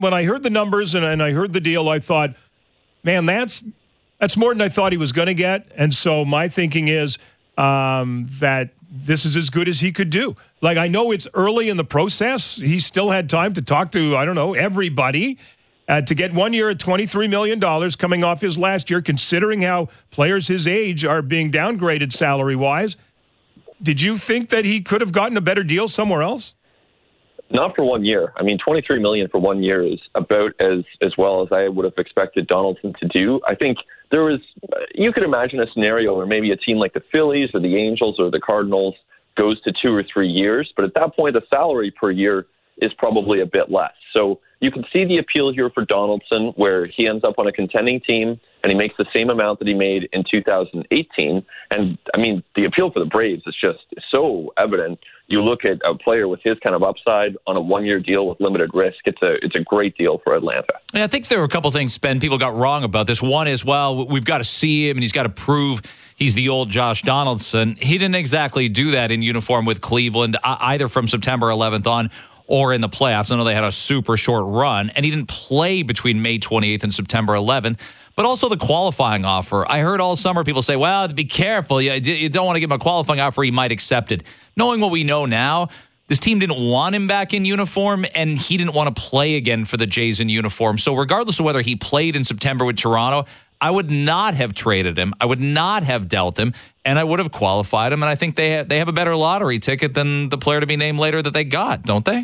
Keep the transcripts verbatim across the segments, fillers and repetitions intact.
when I heard the numbers and, and I heard the deal, I thought, man, that's that's more than I thought he was going to get. And so my thinking is um, that this is as good as he could do. Like, I know it's early in the process. He still had time to talk to, I don't know, everybody. Uh, to get one year at twenty-three million dollars coming off his last year, considering how players his age are being downgraded salary-wise, did you think that he could have gotten a better deal somewhere else? Not for one year. I mean, twenty-three million dollars for one year is about as, as well as I would have expected Donaldson to do. I think there was, you could imagine a scenario where maybe a team like the Phillies or the Angels or the Cardinals goes to two or three years, but at that point, the salary per year is probably a bit less. So you can see the appeal here for Donaldson, where he ends up on a contending team and he makes the same amount that he made in two thousand eighteen. And, I mean, the appeal for the Braves is just so evident. You look at a player with his kind of upside on a one-year deal with limited risk. It's a it's a great deal for Atlanta. Yeah, I think there were a couple things, Ben, people got wrong about this. One is, well, we've got to see him and he's got to prove he's the old Josh Donaldson. He didn't exactly do that in uniform with Cleveland, either from September eleventh on or in the playoffs. I know they had a super short run, and he didn't play between May twenty-eighth and September eleventh, but also the qualifying offer. I heard all summer people say, well, be careful. You, you don't want to give him a qualifying offer. He might accept it. Knowing what we know now, this team didn't want him back in uniform, and he didn't want to play again for the Jays in uniform. So regardless of whether he played in September with Toronto, I would not have traded him. I would not have dealt him, and I would have qualified him. And I think they ha- they have a better lottery ticket than the player to be named later that they got, don't they?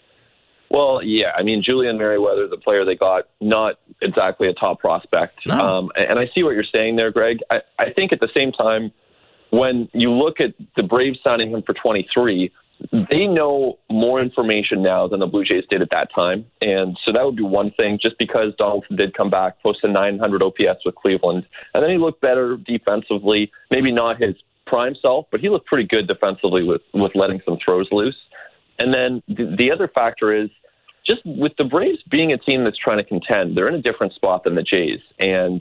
Well, yeah. I mean, Julian Merriweather, the player they got, not exactly a top prospect. No. Um, and I see what you're saying there, Greg. I, I think at the same time, when you look at the Braves signing him for twenty-three, they know more information now than the Blue Jays did at that time. And so that would be one thing, just because Donaldson did come back, posted nine hundred O P S with Cleveland. And then he looked better defensively, maybe not his prime self, but he looked pretty good defensively with, with letting some throws loose. And then the, the other factor is just with the Braves being a team that's trying to contend, they're in a different spot than the Jays. And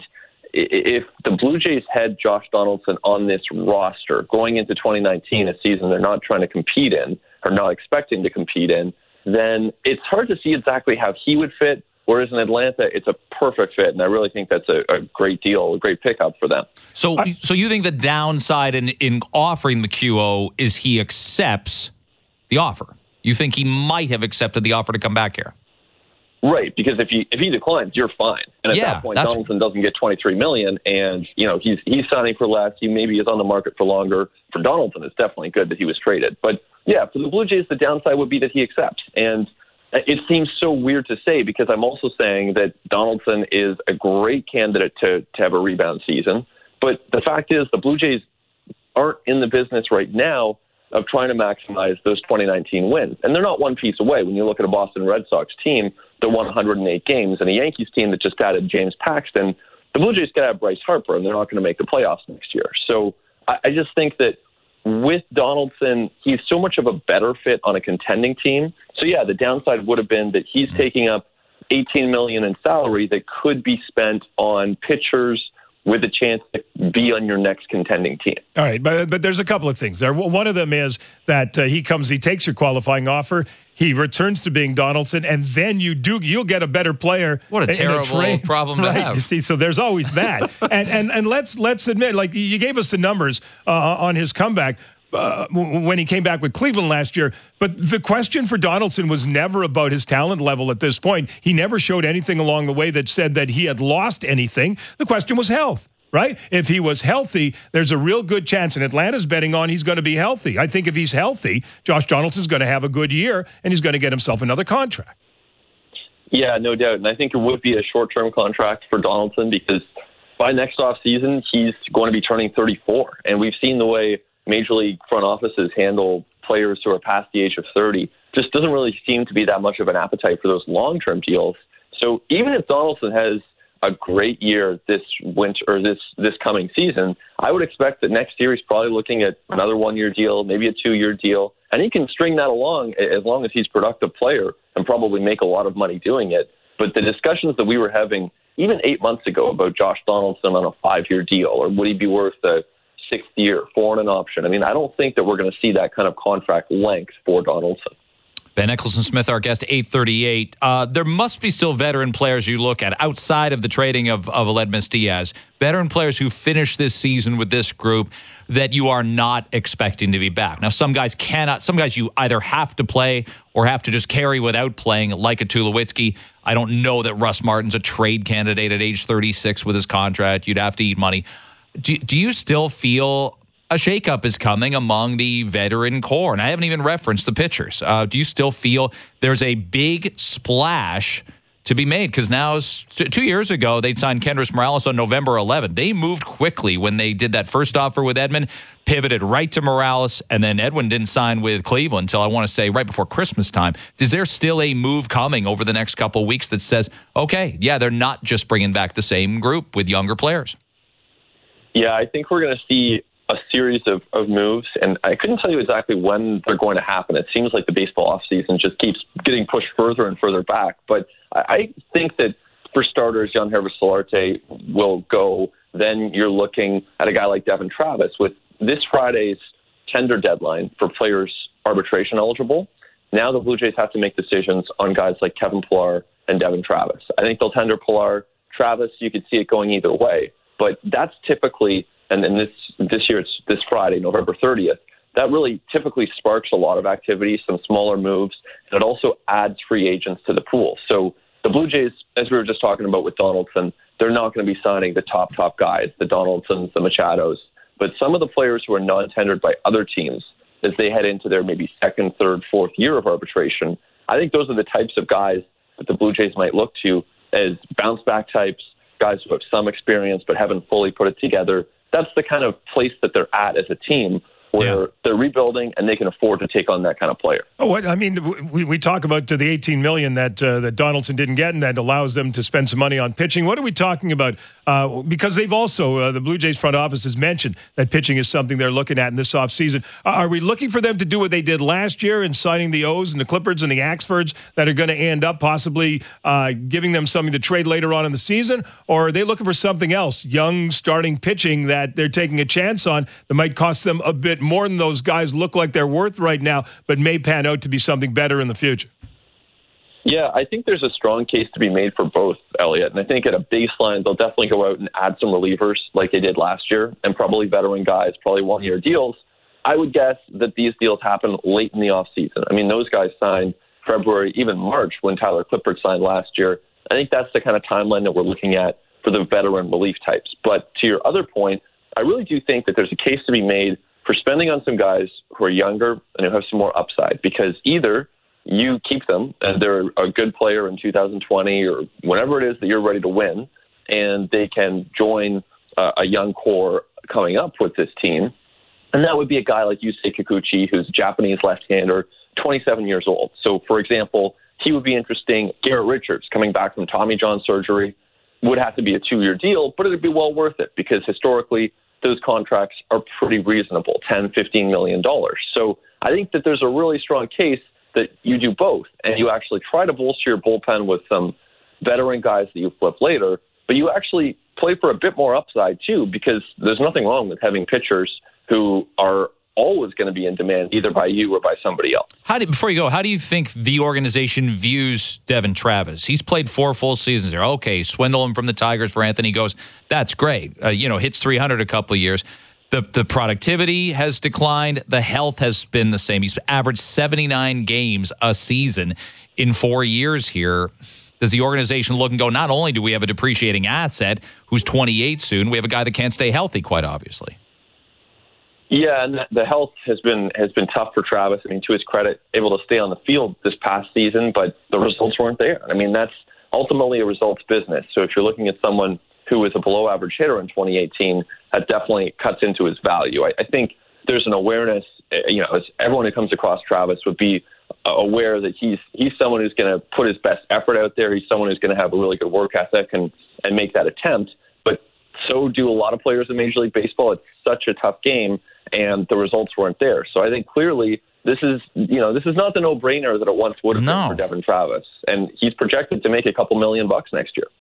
if the Blue Jays had Josh Donaldson on this roster going into twenty nineteen, a season they're not trying to compete in or not expecting to compete in, then it's hard to see exactly how he would fit. Whereas in Atlanta, it's a perfect fit, and I really think that's a, a great deal, a great pickup for them. So, I, so you think the downside in, in offering the Q O is he accepts the offer? You think he might have accepted the offer to come back here? Right, because if he if he declines, you're fine. And at yeah, that point, Donaldson doesn't get twenty-three million dollars, and you know he's he's signing for less. He maybe is on the market for longer. For Donaldson, it's definitely good that he was traded. But yeah, for the Blue Jays, the downside would be that he accepts. And it seems so weird to say, because I'm also saying that Donaldson is a great candidate to to have a rebound season. But the fact is, the Blue Jays aren't in the business right now of trying to maximize those twenty nineteen wins. And they're not one piece away. When you look at a Boston Red Sox team that won one hundred eight games and a Yankees team that just added James Paxton, the Blue Jays got to have Bryce Harper, and they're not going to make the playoffs next year. So I, I just think that with Donaldson, he's so much of a better fit on a contending team. So yeah, the downside would have been that he's taking up eighteen million dollars in salary that could be spent on pitchers with a chance to be on your next contending team. All right, but but there's a couple of things there. One of them is that uh, he comes, he takes your qualifying offer, he returns to being Donaldson, and then you do you'll get a better player. What a terrible a problem to right? have. You see, so there's always that. and and and let's let's admit, like you gave us the numbers uh, on his comeback. Uh, when he came back with Cleveland last year. But the question for Donaldson was never about his talent level at this point. He never showed anything along the way that said that he had lost anything. The question was health, right? If he was healthy, there's a real good chance, and Atlanta's betting on he's going to be healthy. I think if he's healthy, Josh Donaldson's going to have a good year, and he's going to get himself another contract. Yeah, no doubt. And I think it would be a short-term contract for Donaldson, because by next offseason, he's going to be turning thirty-four. And we've seen the way Major League front offices handle players who are past the age of thirty. Just doesn't really seem to be that much of an appetite for those long-term deals. So even if Donaldson has a great year this winter or this this coming season, I would expect that next year he's probably looking at another one-year deal, maybe a two-year deal, and he can string that along as long as he's a productive player and probably make a lot of money doing it. But the discussions that we were having even eight months ago about Josh Donaldson on a five-year deal, or would he be worth a sixth year, four and an option. I mean, I don't think that we're going to see that kind of contract length for Donaldson. Ben Nicholson-Smith, our guest, eight thirty-eight. Uh, there must be still veteran players you look at outside of the trading of, of Aledmys Diaz, veteran players who finish this season with this group that you are not expecting to be back. Now, some guys cannot, some guys you either have to play or have to just carry without playing, like a Tulowitzki. I don't know that Russ Martin's a trade candidate at age thirty-six with his contract. You'd have to eat money. Do, do you still feel a shakeup is coming among the veteran core? And I haven't even referenced the pitchers. Uh, do you still feel there's a big splash to be made? Because now, two years ago, they'd signed Kendrys Morales on November eleventh. They moved quickly when they did that first offer with Edwin, pivoted right to Morales, and then Edwin didn't sign with Cleveland until, I want to say, right before Christmas time. Is there still a move coming over the next couple of weeks that says, okay, yeah, they're not just bringing back the same group with younger players? Yeah, I think we're going to see a series of, of moves, and I couldn't tell you exactly when they're going to happen. It seems like the baseball offseason just keeps getting pushed further and further back. But I, I think that, for starters, Yangervis Solarte will go. Then you're looking at a guy like Devin Travis. With this Friday's tender deadline for players arbitration eligible, now the Blue Jays have to make decisions on guys like Kevin Pillar and Devin Travis. I think they'll tender Pillar. Travis, you could see it going either way. But that's typically, and then this this year it's this Friday, November thirtieth, that really typically sparks a lot of activity, some smaller moves, and it also adds free agents to the pool. So the Blue Jays, as we were just talking about with Donaldson, they're not going to be signing the top, top guys, the Donaldsons, the Machados, but some of the players who are non-tendered by other teams as they head into their maybe second, third, fourth year of arbitration, I think those are the types of guys that the Blue Jays might look to as bounce-back types, guys who have some experience but haven't fully put it together. That's the kind of place that they're at as a team, where yeah. they're rebuilding and they can afford to take on that kind of player. Oh, what I mean, we, we talk about uh, the eighteen million dollars that uh, that Donaldson didn't get, and that allows them to spend some money on pitching. What are we talking about? Uh, because they've also, uh, the Blue Jays front office has mentioned that pitching is something they're looking at in this offseason. Uh, are we looking for them to do what they did last year in signing the O's and the Clippards and the Axfords that are going to end up possibly uh, giving them something to trade later on in the season? Or are they looking for something else, young starting pitching that they're taking a chance on that might cost them a bit more than those guys look like they're worth right now, but may pan out to be something better in the future? Yeah, I think there's a strong case to be made for both, Elliot. And I think at a baseline, they'll definitely go out and add some relievers like they did last year, and probably veteran guys, probably one-year deals. I would guess that these deals happen late in the offseason. I mean, those guys signed February, even March, when Tyler Clippard signed last year. I think that's the kind of timeline that we're looking at for the veteran relief types. But to your other point, I really do think that there's a case to be made for spending on some guys who are younger and who have some more upside, because either you keep them and they're a good player in two thousand twenty or whenever it is that you're ready to win, and they can join uh, a young core coming up with this team. And that would be a guy like Yusei Kikuchi, who's a Japanese left-hander, twenty-seven years old. So, for example, he would be interesting. Garrett Richards, coming back from Tommy John surgery, would have to be a two-year deal, but it would be well worth it because historically those contracts are pretty reasonable, ten, fifteen million dollars. So I think that there's a really strong case that you do both, and you actually try to bolster your bullpen with some veteran guys that you flip later, but you actually play for a bit more upside too, because there's nothing wrong with having pitchers who are always going to be in demand either by you or by somebody else. How do, before you go, how do you think the organization views Devin Travis? He's played four full seasons there. Okay, swindle him from the Tigers for Anthony goes, that's great. Uh, you know, hits three hundred a couple of years. The the productivity has declined. The health has been the same. He's averaged seventy-nine games a season in four years here. Does the organization look and go, not only do we have a depreciating asset who's twenty-eight soon, we have a guy that can't stay healthy, quite obviously. Yeah, and the health has been has been tough for Travis. I mean, to his credit, able to stay on the field this past season, but the results weren't there. I mean, that's ultimately a results business. So if you're looking at someone who was a below-average hitter in twenty eighteen, that definitely cuts into his value. I, I think there's an awareness, you know, as everyone who comes across Travis would be aware that he's he's someone who's going to put his best effort out there. He's someone who's going to have a really good work ethic and, and make that attempt. But so do a lot of players in Major League Baseball. It's such a tough game, and the results weren't there. So I think clearly this is, you know, this is not the no-brainer that it once would have no. been for Devin Travis. And he's projected to make a couple million bucks next year.